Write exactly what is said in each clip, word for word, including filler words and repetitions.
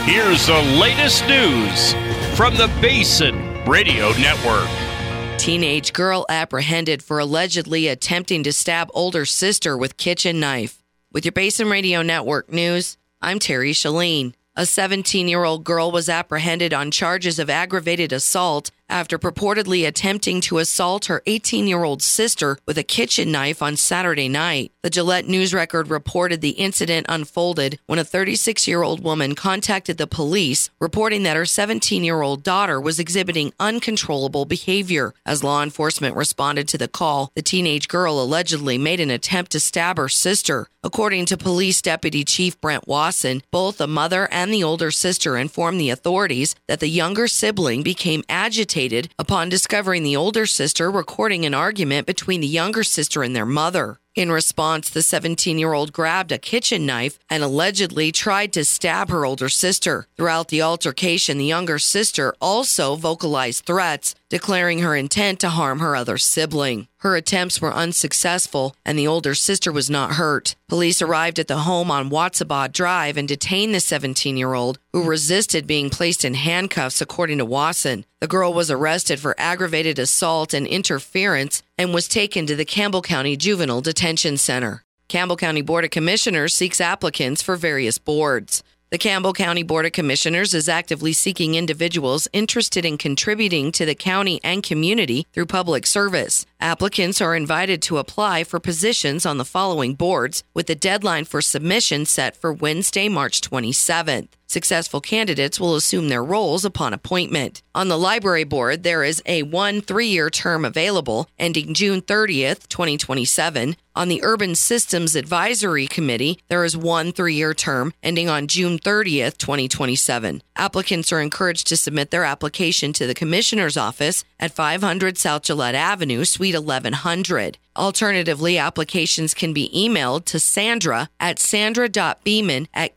Here's the latest news from the Basin Radio Network. Teenage girl apprehended for allegedly attempting to stab older sister with kitchen knife. With your Basin Radio Network news, I'm Terry Shalene. A seventeen-year-old girl was apprehended on charges of aggravated assault after purportedly attempting to assault her eighteen-year-old sister with a kitchen knife on Saturday night. The Gillette News Record reported the incident unfolded when a thirty-six-year-old woman contacted the police, reporting that her seventeen-year-old daughter was exhibiting uncontrollable behavior. As law enforcement responded to the call, the teenage girl allegedly made an attempt to stab her sister. According to Police Deputy Chief Brent Wasson, both the mother and the older sister informed the authorities that the younger sibling became agitated upon discovering the older sister recording an argument between the younger sister and their mother. In response, the seventeen-year-old grabbed a kitchen knife and allegedly tried to stab her older sister. Throughout the altercation, the younger sister also vocalized threats, declaring her intent to harm her other sibling. Her attempts were unsuccessful, and the older sister was not hurt. Police arrived at the home on Watsabah Drive and detained the seventeen-year-old, who resisted being placed in handcuffs, according to Wasson. The girl was arrested for aggravated assault and interference and was taken to the Campbell County Juvenile Detention Center. Campbell County Board of Commissioners seeks applicants for various boards. The Campbell County Board of Commissioners is actively seeking individuals interested in contributing to the county and community through public service. Applicants are invited to apply for positions on the following boards, with the deadline for submission set for Wednesday, March twenty-seventh. Successful candidates will assume their roles upon appointment. On the library board, there is a one three-year term available, ending June thirtieth, twenty twenty-seven. On the Urban Systems Advisory Committee, there is one three-year term, ending on June thirtieth, twenty twenty-seven. Applicants are encouraged to submit their application to the Commissioner's Office at five hundred South Gillette Avenue, Suite eleven hundred. Alternatively, applications can be emailed to Sandra at sandra.beeman at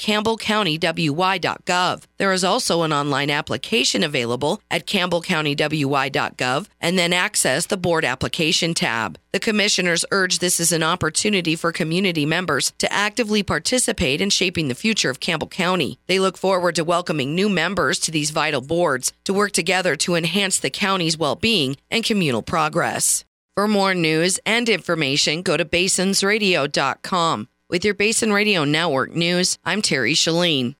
campbellcountywy.gov. There is also an online application available at campbellcountywy.gov, and then access the Board Application tab. The commissioners urge this is an opportunity for community members to actively participate in shaping the future of Campbell County. They look forward to welcoming new members to these vital boards to work together to enhance the county's well-being and communal progress. For more news and information, go to basins radio dot com. With your Basin Radio Network news, I'm Terry Shalene.